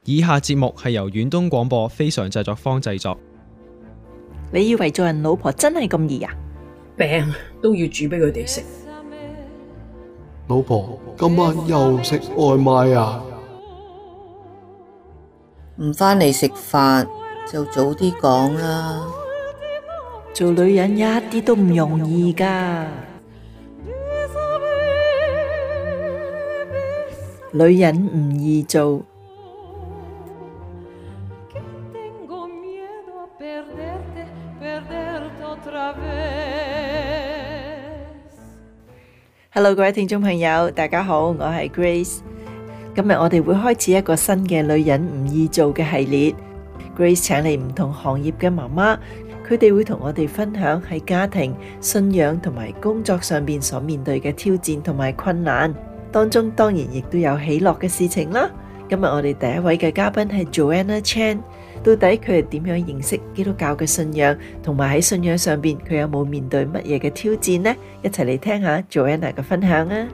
以下節目係由遠東廣播非常製作坊製作。 你以為做人老婆真係咁易啊？ 病都要煮俾佢哋食。 老婆，今晚又食外賣啊？ 唔返嚟食飯就早啲講啦。 做女人一啲都唔容易㗎，女人唔易做。Hello， 各位聽眾朋友，大家好，我係 Grace。今日我哋會開始一個新嘅女人唔易做嘅系列。Grace 請嚟唔同行業嘅媽媽，佢哋會同我哋分享喺家庭、信仰同埋工作上邊所面對嘅挑戰同埋困難，當中當然亦都有喜樂嘅事情啦。今日我哋第一位嘅嘉賓係 Joanna Chan， 到底佢係點樣認識基督教嘅信仰，同埋喺信仰上邊佢有冇面對乜嘢嘅挑戰呢？一齊嚟聽下 Joanna 嘅分享啊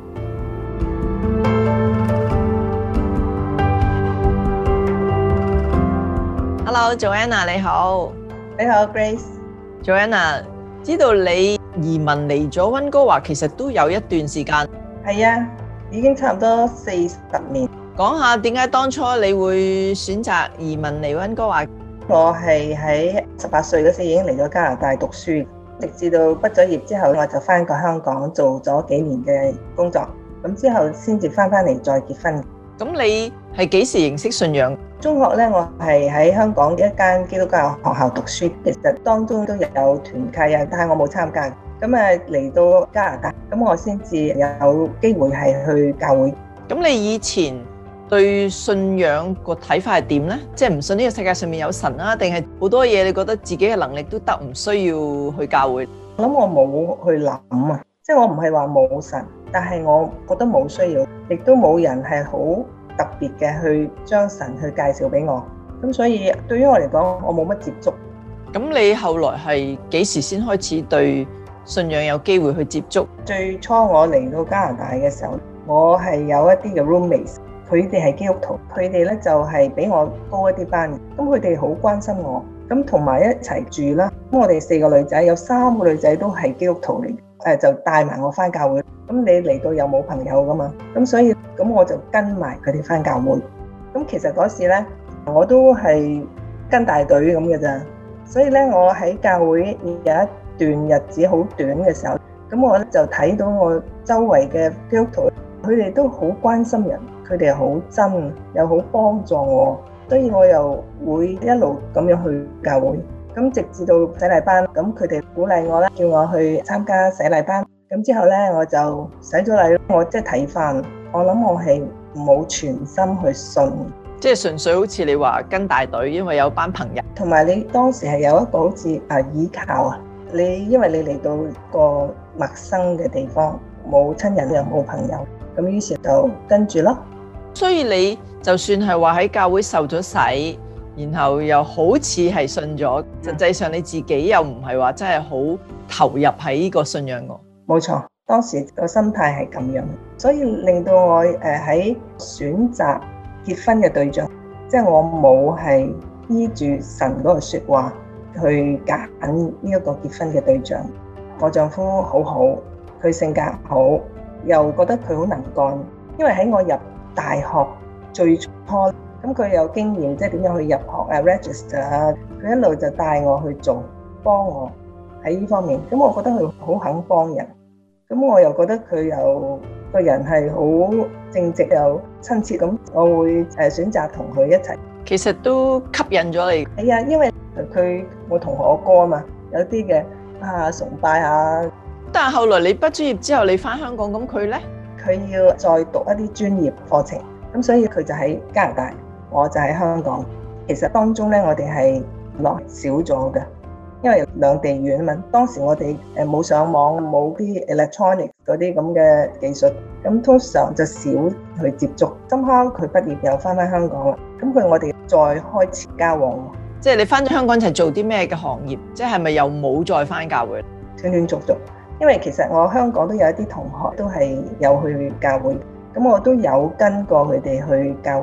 ！Hello Joanna， 你好。 你好 Grace。 Joanna， 知道你移民嚟咗溫哥華其實都有一段時間。 係啊，已經差唔多40年。 講下點解當初你會選擇移民嚟溫哥華？ 我係喺18歲嗰時已經嚟咗加拿大讀書，直至到畢咗業之後我就返過香港做咗幾年嘅工作，咁之後先至返嚟再結婚。 咁你係幾時認識信仰？ 中學呢，我係喺香港一間基督教學校讀書，其實當中都有團契啊，但係我冇參加。咁啊嚟到加拿大，咁我先至有機會係去教會。咁你以前對信仰個睇法係點呢？即係唔信呢個世界上面有神啊，定係好多嘢你覺得自己嘅能力都得，唔需要去教會？ 我諗我冇去諗啊，即係我唔係話冇神，但係我覺得冇需要，亦都冇人係好特別嘅去將神去介紹俾我。咁所以對於我嚟講，我冇乜接觸。 咁你後來係幾時先開始對信仰有機會去接觸？ 最初我嚟到加拿大嘅時候，我係有一啲嘅 roommates， 佢哋係基督徒，佢哋咧就係比我高一啲班，咁佢哋好關心我，咁同埋一齊住啦。咁我哋4個女仔，有3個女仔都係基督徒嚟，就帶埋我返教會。咁你嚟到有冇朋友噶嘛？咁所以咁我就跟埋佢哋返教會。咁其實嗰時咧，我都係跟大隊咁嘅咋。所以咧，我喺教會有一段日子好短嘅時候，咁我咧就睇到我周圍嘅基督徒，佢哋都好關心人，佢哋好真，又好幫助我，所以我又會一路咁樣去教會。咁直至到洗禮班，咁佢哋鼓勵我啦，叫我去參加洗禮班。咁之後咧，我就洗咗禮，我即係睇翻，我諗我係冇全心去信。 即係純粹好似你話跟大隊，因為有班朋友， 同埋你當時係有一個好似依靠啊。你因為你嚟到個陌生嘅地方，冇親人又冇朋友，咁於是就跟住咯。 所以你就算係話喺教會受咗洗，然後又好似係信咗，實際上你自己又唔係話真係好投入喺呢個信仰喎。 冇錯，當時個心態係咁樣，所以令到我喺選擇結婚嘅對象，即係我冇係依住神嗰個說話去揀呢一個結婚嘅對象。我丈夫好好，佢性格好，又覺得佢好能幹。因為喺我入大學最初，咁佢有經驗，即係點樣去入學register 啊，佢一路就帶我去做，幫我喺呢方面。咁我覺得佢好肯幫人，咁我又覺得佢有個人係好正直又親切，咁我會選擇同佢一齊。 其實都吸引咗你。 係啊，因為佢我同學哥啊嘛，有啲嘅崇拜啊。 但係後來你畢咗業之後，你返香港，咁佢呢？ 佢要再讀一啲專業課程，咁所以佢就喺加拿大，我就喺香港。其實當中咧，我哋係落少咗嘅，因為兩地遠啊嘛。當時我哋冇上網，冇啲 electronic 嗰啲咁嘅技術，咁通常就少去接觸。somehow佢畢業又翻香港啦，咁我哋再開始交往。 即係你翻咗香港係做啲咩嘅行業？即係咪又冇再翻教會？ 斷斷續續，因為其實我香港都有一啲同學都係有去教會，咁我都有跟過佢哋去教會。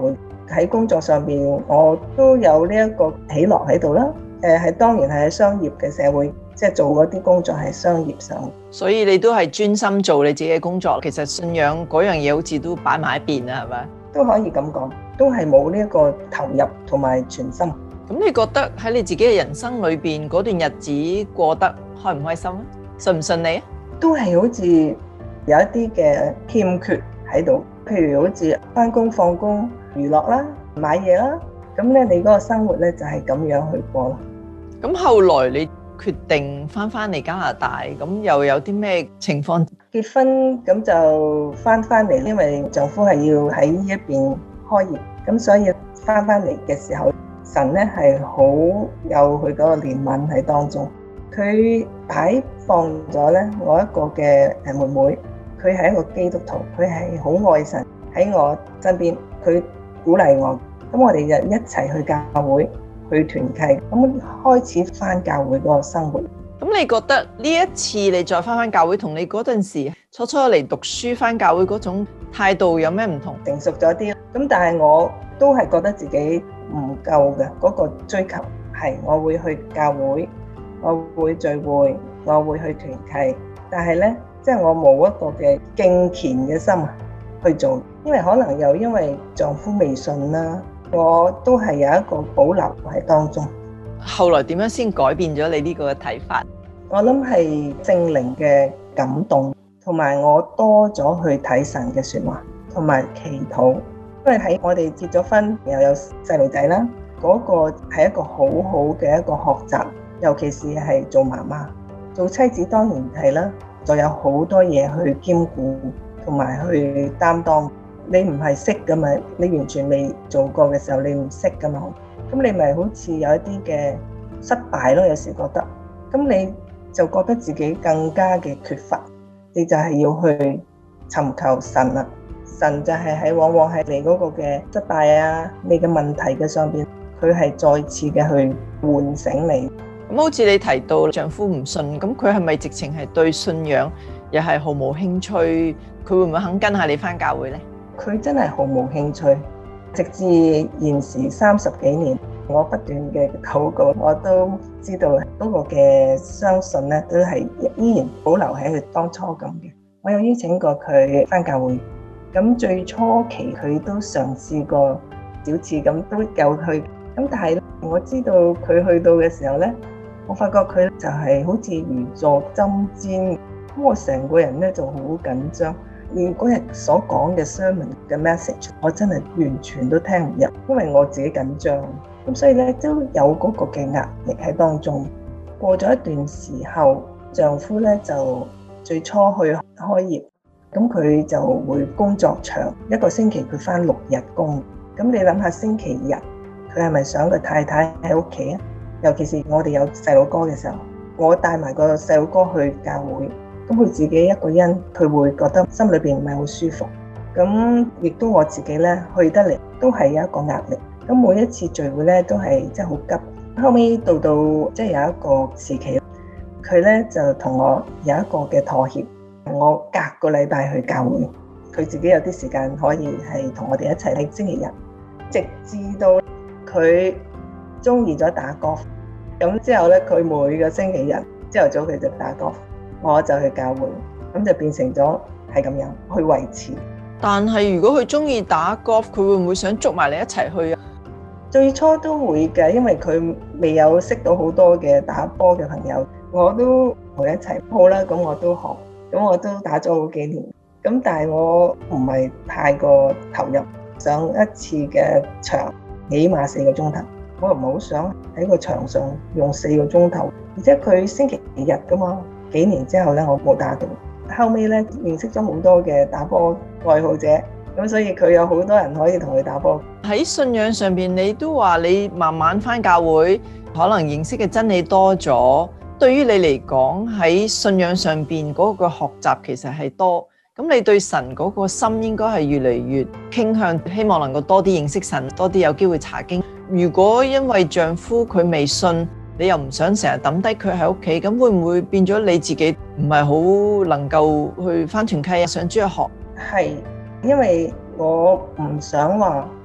喺工作上邊，我都有呢一個喜樂喺度啦。係當然係喺商業嘅社會，即係做嗰啲工作係商業上。 所以你都係專心做你自己嘅工作，其實信仰嗰樣嘢好似都擺埋一邊啦，係咪？ 都可以咁講，都係冇呢一個投入同埋全心。 咁你覺得喺你自己嘅人生裏邊嗰段日子過得開唔開心啊？順唔順利啊？ 都係好似有一啲嘅欠缺喺度，譬如好似返工放工、娛樂啦、買嘢啦，咁咧你嗰個生活咧就係咁樣去過啦。 咁後來你決定返嚟加拿大，咁又有啲咩情況？ 結婚咁就返嚟，因為丈夫係要喺呢一邊開業，咁所以返嚟嘅時候，神咧係好有佢嗰個憐憫喺當中。佢擺放咗咧我一個嘅妹妹，佢係一個基督徒，佢係好愛神喺我身邊，佢鼓勵我，咁我哋就一齊去教會去團契，咁開始返教會嗰個生活。 咁你覺得呢一次你再返教會，同你嗰陣時初嚟讀書返教會嗰種態度有咩唔同？ 成熟咗啲，咁但係我都係覺得自己唔夠嘅嗰個追求，係我會去教會，我會聚會，我會去團契，但係呢，即係我冇一個嘅敬虔嘅心去做，因為可能又因為丈夫未信啦，我都係有一個保留喺當中。 後來點樣先改變咗你呢個睇法？ 我諗係聖靈嘅感動，同埋我多咗去睇神嘅說話，同埋祈禱。因為喺我哋結咗婚又有細路仔啦，嗰個係一個好好嘅一個學習，尤其是係做媽媽、做妻子，當然係啦，就有好多嘢去兼顧同埋去擔當。你唔係識噶嘛，你完全未做過嘅時候，你唔識噶嘛。咁你咪好似有一啲嘅失敗咯，有時覺得，咁你就覺得自己更加嘅缺乏，你就係要去尋求神啦。神就係往往係你嗰個嘅失敗啊，你嘅問題嘅上邊，佢係再次嘅去喚醒你。 咁好似你提到丈夫唔信，咁佢係咪直情係對信仰又係毫無興趣？佢會唔會肯跟下你返教會呢？ 佢真係毫無興趣，直至現時30幾年，我不斷嘅禱告，我都知道嗰個嘅相信咧，都係依然保留喺佢當初咁嘅。我有邀請過佢返教會，咁最初期佢都嘗試過少次咁都有去，咁但係我知道佢去到嘅時候咧，我發覺佢就係好似如坐針氈，咁我成個人咧就好緊張。連嗰日所講嘅 sermon 嘅 message， 我真係完全都聽唔入，因為我自己緊張，咁所以咧都有嗰個嘅壓力喺當中。過咗一段時候，丈夫咧就最初去開業，咁佢就會工作長，一個星期佢返6日工。咁你諗下星期日，佢係咪想個太太喺屋企啊？尤其是我哋有細佬哥嘅時候，我帶埋個細佬哥去教會。咁佢自己一個人，佢會覺得心裏邊唔係好舒服。咁亦都我自己咧去得嚟，都係有一個壓力。咁每一次聚會咧都係真係好急。後尾到即係有一個時期，佢咧就同我有一個嘅妥協。我隔個禮拜去教會，佢自己有啲時間可以係同我哋一齊喺星期日，直至到佢中意咗打golf。咁之後咧，佢每個星期日朝頭早佢就打golf。我就去教會，咁就變成咗係咁樣去維持。 但係如果佢中意打 golf， 佢會唔會想捉埋你一齊去啊？ 最初都會嘅，因為佢未有識到好多嘅打波嘅朋友，我都同佢一齊。好啦，咁我都學，咁我都打咗好幾年。咁但係我唔係太過投入，上一次嘅場起碼4個鐘頭，我又唔係好想喺個場上用4個鐘頭，而且佢星期日噶嘛。幾年之後咧，我冇打到。後尾咧，認識咗好多嘅打波愛好者，咁所以佢有好多人可以同佢打波。 喺信仰上邊，你都話你慢慢返教會，可能認識嘅真理多咗。對於你嚟講，喺信仰上邊嗰個學習其實係多。咁你對神嗰個心應該係越嚟越傾向，希望能夠多啲認識神，多啲有機會查經。如果因為丈夫佢未信，你又唔想成日抌低佢喺屋企，咁會唔會變咗你自己唔係好能夠去返團契啊？上主日學？ 係，因為我唔想話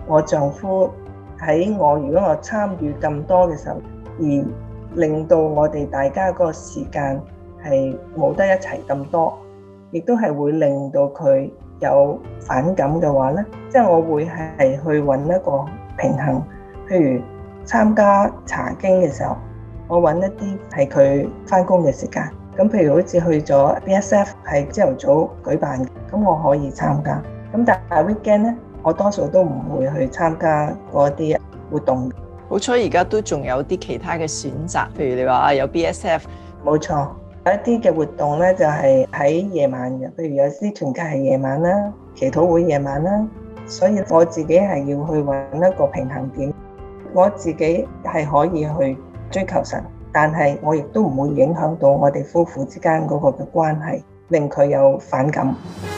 我丈夫喺如果我參與咁多嘅時候，而令到我哋大家個時間係冇得一齊咁多，亦都係會令到佢有反感嘅話呢，即係我會係去揾一個平衡。譬如參加查經嘅時候，我揾一啲係佢返工嘅時間，咁譬如好似去咗 BSF 係朝頭早舉辦嘅，咁我可以參加。咁但係 weekend 呢，我多數都唔會去參加嗰啲活動。 好彩而家都仲有啲其他嘅選擇，譬如你話有 BSF。 冇錯，有一啲嘅活動呢就係喺夜晚嘅，譬如有啲團契係夜晚啦，祈禱會夜晚啦，所以我自己係要去揾一個平衡點。我自己係可以去追求神，但係我亦都唔會影響到我哋夫婦之間嗰個嘅關係，令佢有反感。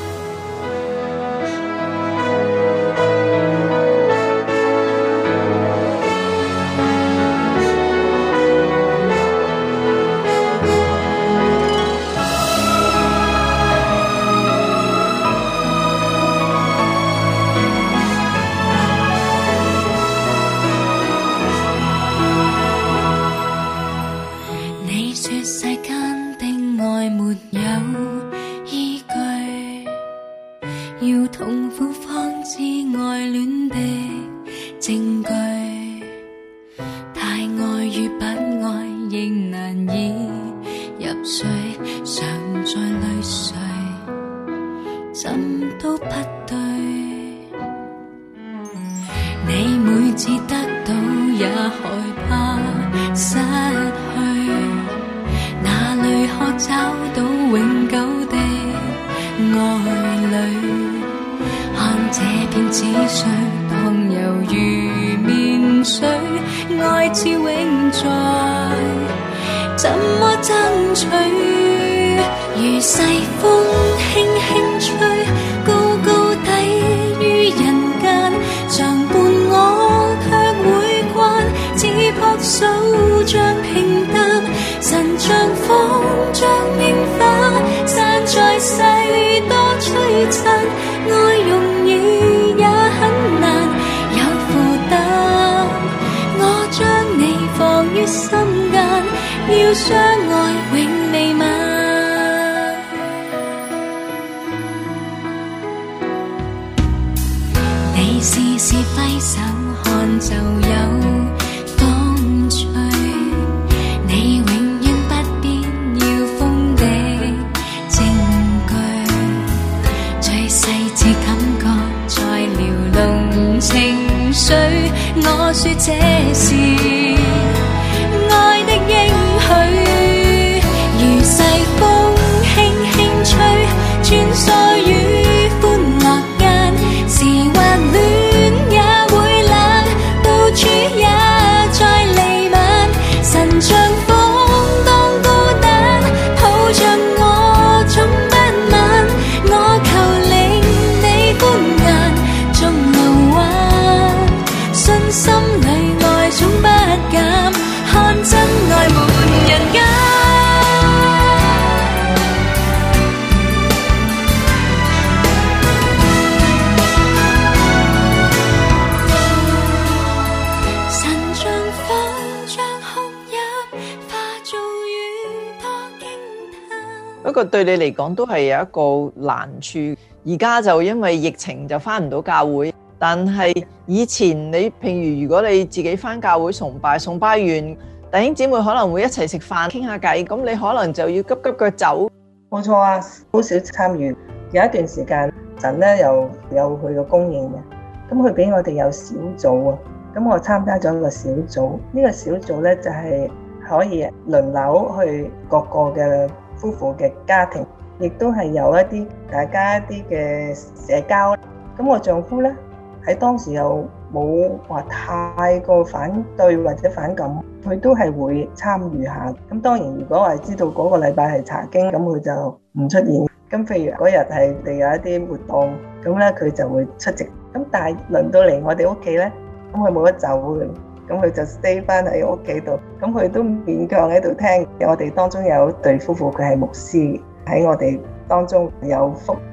不過對你嚟講都係有一個難處，而家就因為疫情就返唔到教會，但係以前你譬如如果你自己返教會崇拜完，弟兄姊妹可能會一齊食飯傾下偈，咁你可能就要急急腳走。 冇錯啊，好少參與。有一段時間神咧又有佢嘅供應嘅，咁佢俾我哋有小組啊，咁我參加咗一個小組，呢個小組咧就係可以輪流去各個嘅夫婦嘅家庭，亦都係有一啲大家一啲嘅社交。咁我丈夫咧喺當時又冇話太過反對或者反感，佢都係會參與下。咁當然如果我係知道嗰個禮拜係查經，咁佢就唔出現。咁譬如嗰日係哋有一啲活動，咁咧佢就會出席。咁但係輪到嚟我哋屋企咧，咁佢冇得走嘅，咁佢就 stay 翻喺屋企度。咁佢都勉強喺度聽。我哋當中有對夫婦，佢係牧師，喺我哋當中有福音。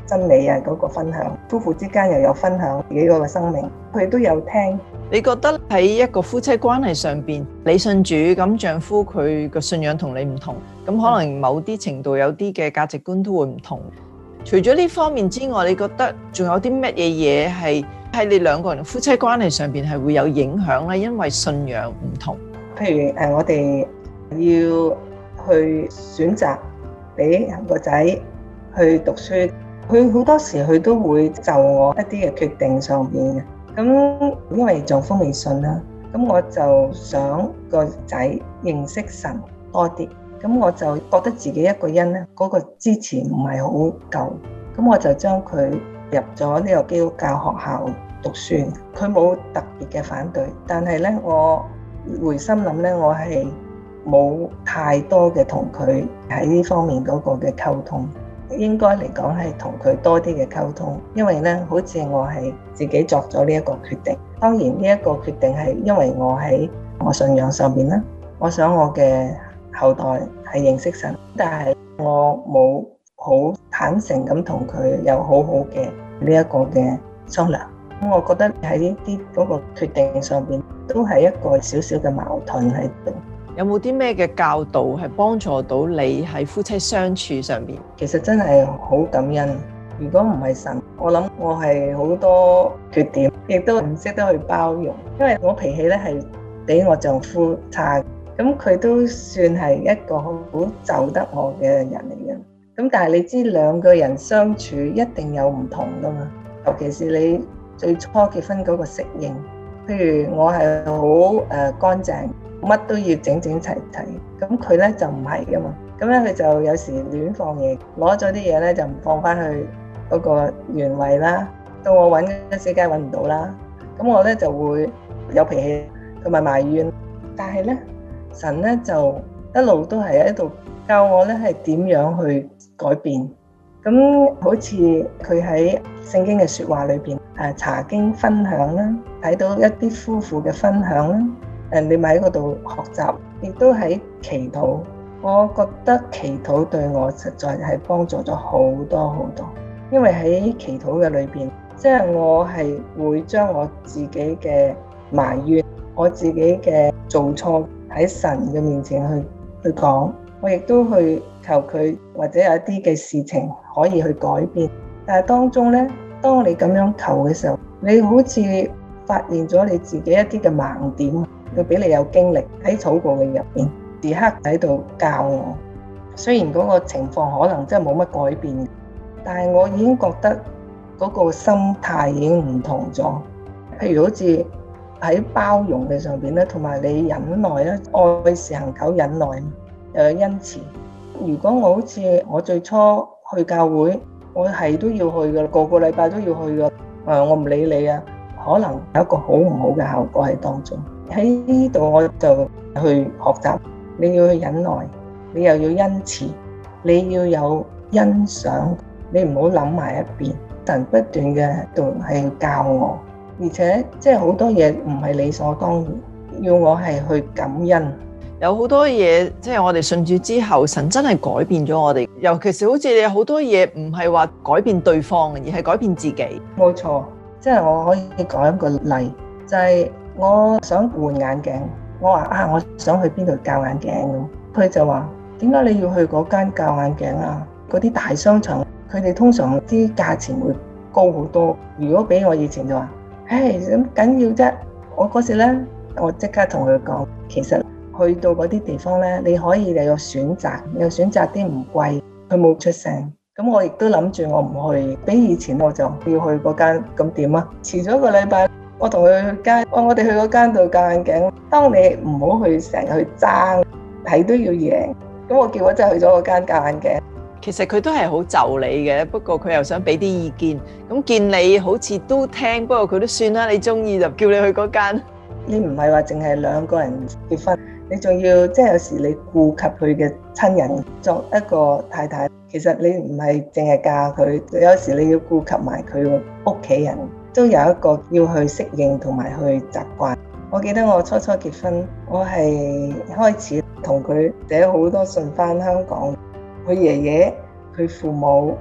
真理啊嗰個分享，夫婦之間又有分享自己嗰個生命，佢都有聽。 你覺得喺一個夫妻關係上邊，你信主，咁丈夫佢個信仰同你唔同，咁可能某啲程度有啲嘅價值觀都會唔同。除咗呢方面之外，你覺得仲有啲乜嘢嘢係喺你兩個人夫妻關係上邊係會有影響呢？因為信仰唔同。 譬如我哋要去選擇俾個仔去讀書，佢好多時佢都會就我一啲嘅決定上邊嘅。咁因為丈夫未信啦，咁我就想個仔認識神多啲。咁我就覺得自己一個人咧，嗰個支持唔係好夠，咁我就將佢入咗呢個基督教學校讀書。佢冇特別嘅反對，但係咧，我回心諗咧，我係冇太多嘅同佢喺呢方面嗰個嘅溝通。應該嚟講係同佢多啲嘅溝通，因為咧，好似我係自己作咗呢一個決定。當然呢一個決定係因為我喺我信仰上邊啦，我想我嘅後代係認識神，但係我冇好坦誠咁同佢有好好嘅呢一個嘅商量。咁我覺得喺呢啲嗰個決定上邊都係一個少少嘅矛盾喺度。 有冇啲咩嘅教導係幫助到你喺夫妻相處上邊？ 其實真係好感恩。如果唔係神，我諗我係好多缺點，亦都唔識得去包容。因為我脾氣咧係比我丈夫差，咁佢都算係一個好就得我嘅人嚟嘅。咁但係你知兩個人相處一定有唔同噶嘛，尤其是你最初結婚嗰個適應。譬如我係好乾淨，乜都要整整齊齊，咁佢咧就唔係噶嘛。咁咧佢就有時亂放嘢，攞咗啲嘢咧就唔放翻去嗰個原位啦。到我揾嗰時梗係揾唔到啦，咁我咧就會有脾氣同埋埋怨。但係咧神咧就一路都係喺度教我咧係點樣去改變。咁好似佢喺聖經嘅說話裏邊查經分享啦，睇到一啲夫婦嘅分享啦，你咪喺嗰度學習，亦都喺祈禱。我覺得祈禱對我實在係幫助咗好多好多，因為喺祈禱嘅裏邊，即係我係會將我自己嘅埋怨，我自己嘅做錯喺神嘅面前去講，我亦都去求佢或者有一啲嘅事情可以去改變。但係當中呢，當你咁樣求嘅時候，你好似發現咗你自己一啲嘅盲點，佢俾你有經歷喺禱告嘅入邊，時刻喺度教我。雖然嗰個情況可能真係冇乜改變，但係我已經覺得嗰個心態已經唔同咗。譬如好似喺包容嘅上邊咧，同埋你忍耐咧，愛是恒久忍耐，又有恩慈。如果我好似我最初去教會，我係都要去噶，個禮拜都要去噶。我唔理你啊，可能有一個好唔好嘅效果喺當中。喺呢度我就去學習，你要去忍耐，你又要恩慈，你要有欣賞，你唔好諗埋一邊。神不斷嘅度係要教我，而且即係好多嘢唔係理所當然，要我係去感恩。 有好多嘢，即係我哋信主之後，神真係改變咗我哋。尤其是好似你有好多嘢唔係話改變對方，而係改變自己。 冇錯，即係我可以講一個例，就係我想換眼鏡，我話我想去邊度教眼鏡咁，佢就話點解你要去嗰間教眼鏡啊？嗰啲大商場，佢哋通常啲價錢會高好多。如果俾我以前就話，咁緊要啫。我嗰時咧，我即刻同佢講，其實去到嗰啲地方咧，你可以有選擇，你有選擇啲唔貴。佢冇出聲，咁我亦都諗住我唔去。比以前我就要去嗰間，咁點啊？遲咗一個禮拜，我同佢去街，我哋去嗰間度教眼鏡。當你唔好去成日去爭，係都要贏。咁我叫我真係去咗嗰間教眼鏡。 其實佢都係好就你嘅，不過佢又想俾啲意見。咁見你好似都聽，不過佢都算啦。你中意就叫你去嗰間。 你唔係話淨係兩個人結婚，你仲要即係有時你顧及佢嘅親人，作一個太太，其實你唔係淨係嫁佢，有時你要顧及埋佢屋企人，都有一個要去適應同埋去習慣。我記得我初初結婚，我係開始同佢寫好多信返香港，佢爺爺、佢父母、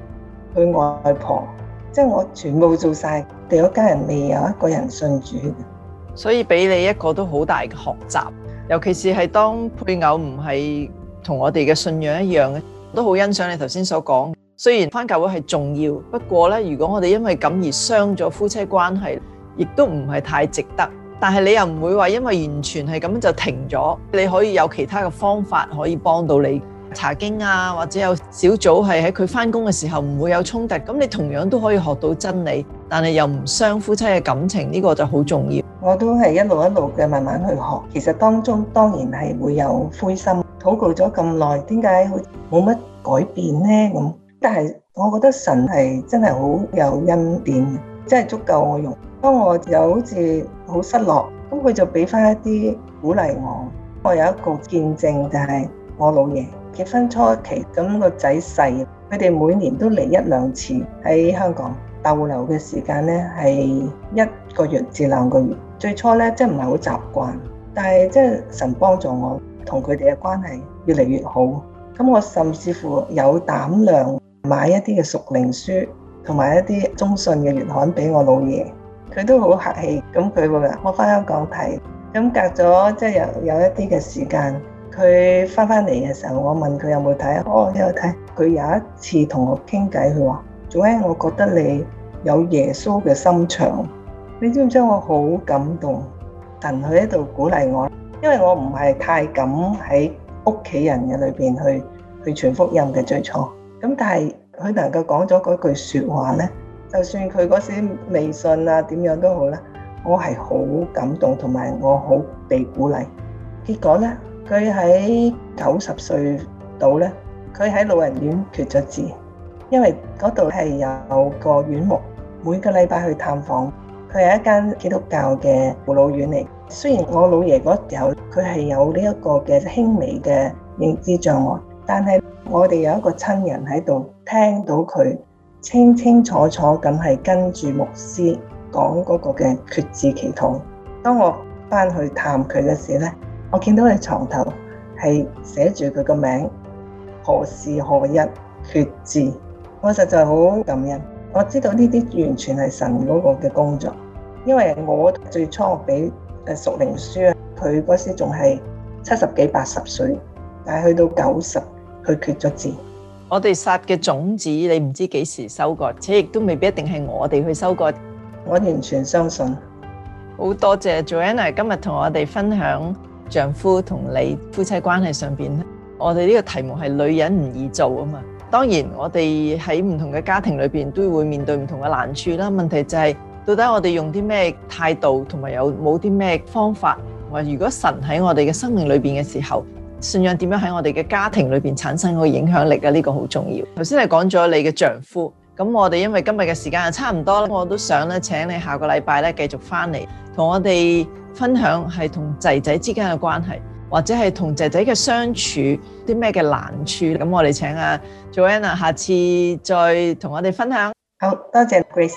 佢外婆，即係我全部做晒，哋嗰家人未有一個人信主嘅。 所以俾你一個都好大嘅學習，尤其是係當配偶唔係同我哋嘅信仰一樣嘅，都好欣賞你頭先所講。雖然返教會係重要，不過咧，如果我哋因為咁而傷咗夫妻關係，亦都唔係太值得。但係你又唔會話因為完全係咁樣就停咗，你可以有其他嘅方法可以幫到你。查經啊，或者有小組係喺佢返工嘅時候唔會有衝突，咁你同樣都可以學到真理，但係又唔傷夫妻嘅感情，呢個就好重要。 我都係一路嘅慢慢去學，其實當中當然係會有灰心，禱告咗咁耐，點解好似冇乜改變呢？咁，但係我覺得神係真係好有恩典嘅，真係足夠我用。當我又好似好失落，咁佢就俾翻一啲鼓勵我。我有一個見證就係我老爺結婚初期，咁個仔細，佢哋每年都嚟1-2次喺香港逗留嘅時間呢，係1個月至2個月。最初呢，真係唔係好習慣，但係即係神幫助我同佢哋嘅關係越嚟越好。咁我甚至乎有膽量買一啲嘅屬靈書同埋一啲中信嘅月刊俾我老爺，佢都好客氣。咁佢會話我返香港睇，咁隔咗即係有一啲嘅時間，佢返嚟嘅時候，我問佢有冇睇，哦，有睇。佢有一次同我傾偈，佢話：Joanne，我覺得你有耶穌嘅心腸。你知唔知我好感動？神佢喺度鼓勵我，因為我唔係太敢喺屋企人嘅裏邊去傳福音嘅最初。咁但係佢能夠講咗嗰句説話呢，就算佢嗰時未信啊點樣都好啦，我係好感動，同埋我好被鼓勵。結果呢，佢喺90歲度呢，佢喺老人院決咗志，因為嗰度係有個院牧每個禮拜去探訪。佢係一間基督教嘅護老院嚟。雖然我老爺嗰時候佢係有呢一個嘅輕微嘅認知障礙，但係我哋有一個親人喺度聽到佢清清楚楚咁係跟住牧師講嗰個嘅決志祈禱。當我翻去探佢嘅時候呢，我見到佢床頭係寫住佢個名，何時何日決志。我實在好感恩。我知道呢啲完全係神嗰個嘅工作，因為我最初俾屬靈書，佢嗰時仲係70幾80歲，但係去到90，佢決咗志。 我哋撒嘅種子，你唔知幾時收割，且亦都未必一定係我哋去收割。 我完全相信。 好多謝 Joanna 今日同我哋分享丈夫同你夫妻關係上邊，我哋呢個題目係女人唔易做啊嘛。當然我哋喺唔同嘅家庭裏邊都會面對唔同嘅難處啦。問題就係到底我哋用啲咩態度，同埋有冇啲咩方法，或如果神喺我哋嘅生命裏邊嘅時候，信仰點樣喺我哋嘅家庭裏邊產生個影響力啊？呢個好重要。頭先係講咗你嘅丈夫，咁我哋因為今日嘅時間就差唔多啦，我都想咧請你下個禮拜咧繼續翻嚟同我哋分享係同仔仔之間嘅關係，或者係同仔仔嘅相處啲咩嘅難處。咁我哋請阿 Joanna 下次再同我哋分享。 好，多謝 Grace。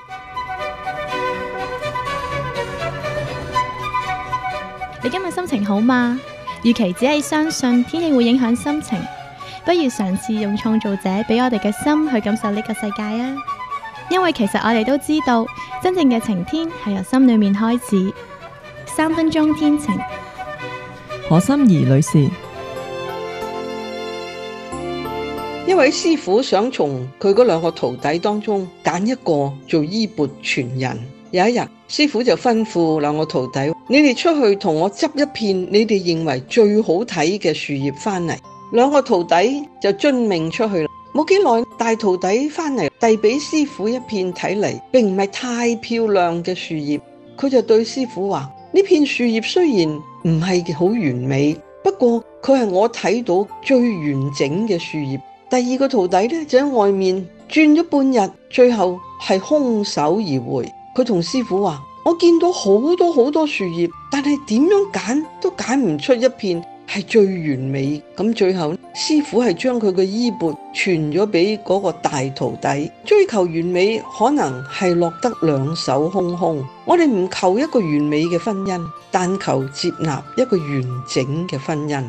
你今日心情好嗎？與其只係相信天氣會影響心情，不如嘗試用創造者俾我哋嘅心去感受呢個世界啊！因為其實我哋都知道，真正嘅晴天係由心裏面開始。3分鐘天晴。 何心怡女士， 一位師傅想從佢嗰2個徒弟當中揀一個做衣缽傳人。有一日，師傅就吩咐2個徒弟：你哋出去同我執一片你哋認為最好睇嘅樹葉翻嚟。2個徒弟就遵命出去啦。冇幾耐，大徒弟翻嚟遞俾師傅一片睇嚟並唔係太漂亮嘅樹葉。佢就對師傅話：呢片樹葉雖然唔係好完美，不過佢係我睇到最完整嘅樹葉。第2個徒弟呢，就喺外面轉咗半日，最後係空手而回。佢同師傅話：我見到好多樹葉，但係點樣揀都揀唔出一片係最完美。咁最後師傅係將佢嘅衣缽傳咗俾嗰個大徒弟。追求完美可能係落得兩手空空。我哋唔求一個完美嘅婚姻，但求接納一個完整嘅婚姻。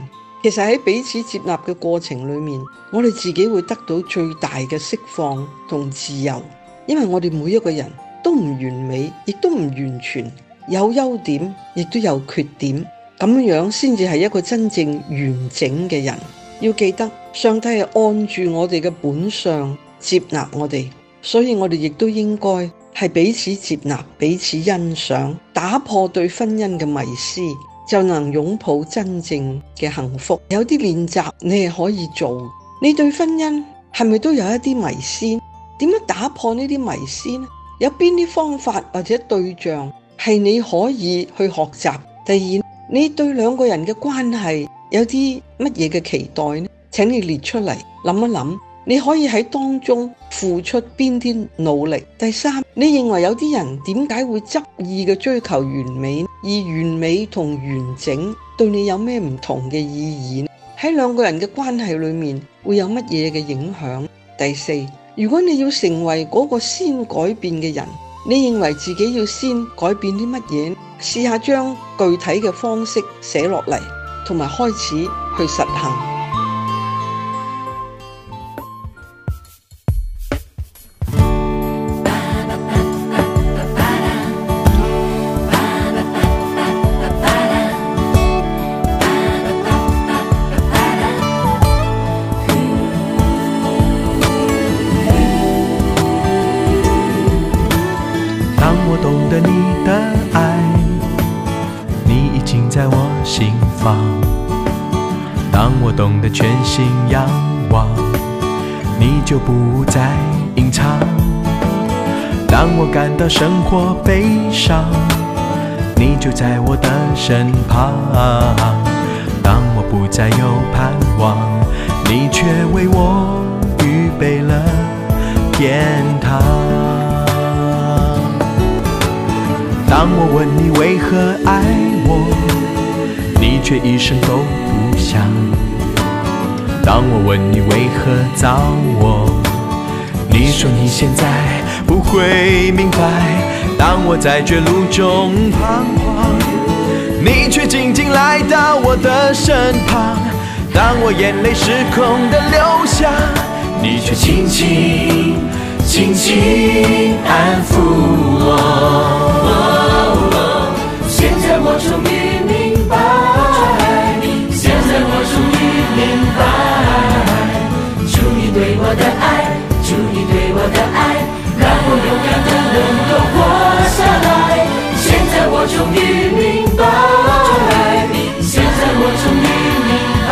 其實喺彼此接納嘅過程裏面，我哋自己會得到最大嘅釋放同自由，因為我哋每一個人都唔完美，亦都唔完全，有優點，亦都有缺點，咁樣先至係一個真正完整嘅人。要記得，上帝係按住我哋嘅本相接納我哋，所以我哋亦都應該係彼此接納、彼此欣賞，打破對婚姻嘅迷思，就能擁抱真正嘅幸福。有啲練習你係可以做，你對婚姻係咪都有一啲迷思？點樣打破呢啲迷思呢？有邊啲方法或者對象係你可以去學習？第二，你對兩個人嘅關係有啲乜嘢嘅期待呢？請你列出嚟諗一諗，你可以喺當中付出邊啲努力？第三，你認為有啲人點解會執意嘅追求完美？而完美同完整對你有咩唔同嘅意義呢？喺兩個人嘅關係裏面會有乜嘢嘅影響？第四，如果你要成為嗰個先改變嘅人，你認為自己要先改變啲乜嘢？試下將具體嘅方式寫落嚟，同埋開始去實行。 懂得你的愛，你已經在我心房。當我懂得全心仰望，你就不再隱藏。當我感到生活悲傷，你就在我的身旁。當我不再有盼望，你卻為我預備了天堂。當我問你為何愛我，你卻一聲都不響。當我問你為何找我，你說你現在不會明白。當我在絕路中彷徨，你卻靜靜來到我的身旁。當我眼淚失控地流下，你卻輕輕輕輕安撫我。現在我終於明白，現在我終於明白，主你對我的愛，主你對我的愛，讓我勇敢地能夠活下來。現在我終於明白，現在我終於明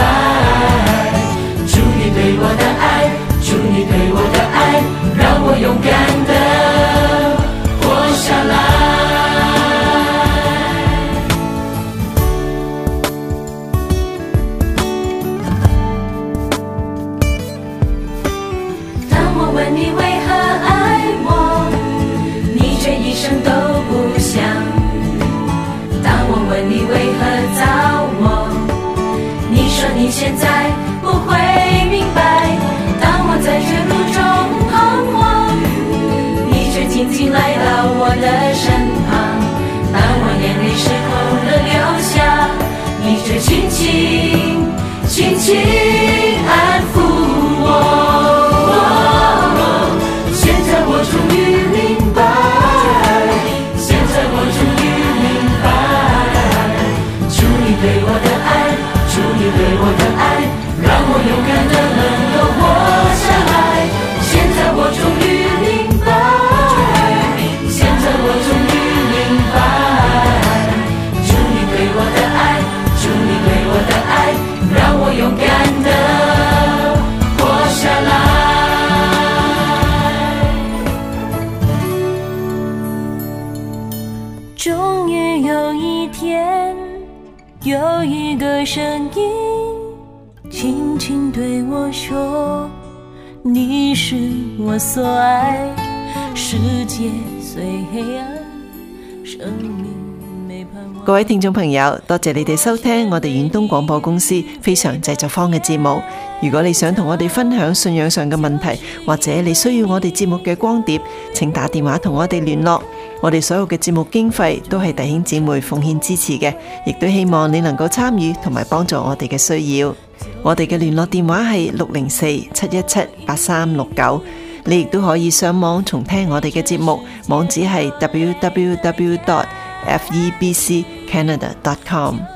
白，主你對我的愛，主你對我的愛，讓我勇敢地活下來。問你為何愛我，你卻一聲都不響。當我問你為何找我，你說你現在不會明白。當我在絕路中彷徨，你卻靜靜來到我的身旁。當我眼淚失控地流下，你卻輕輕輕輕安撫我。我終於明白，現在我終於明白，主你對我的愛，主你對我的愛，讓我勇敢地能夠活下來。現在我終於明白，現在我終於明白，主你對我的愛，主你對我的愛，讓我勇敢地活下來。終於有一天，有一個聲音輕輕對我說，你是我所愛，世界雖黑暗，生命沒盼望。 各位聽眾朋友，多謝你哋收聽我哋遠東廣播公司非常製作坊嘅節目。如果你想同我哋分享信仰上嘅問題，或者你需要我哋節目嘅光碟，請打電話同我哋聯絡。 我哋所有嘅節目經費都係弟兄姊妹奉獻支持嘅，亦都希望你能夠參與同埋幫助我哋嘅需要。我哋嘅聯絡電話係604-717-8369，你亦都可以上網重聽我哋嘅節目，網址係www.febccanada.com。